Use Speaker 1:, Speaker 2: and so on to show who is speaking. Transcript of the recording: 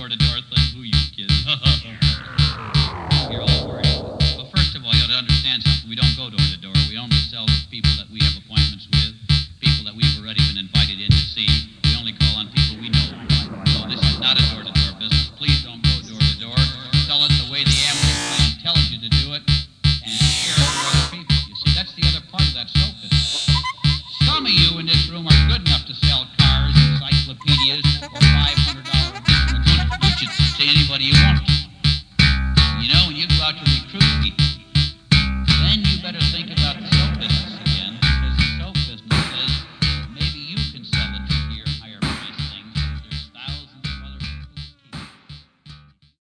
Speaker 1: door-to-door thing? Who you kidding? You're all worried. Well, first of all, you ought to understand something. We don't go door-to-door. We only sell to people that we have appointments with, people that we've already been invited in to see. We only call on people we know. So this is not a door-to-door business. Please don't go door-to-door. Sell it the way the Amway plan tells you to do it, and share it with other people.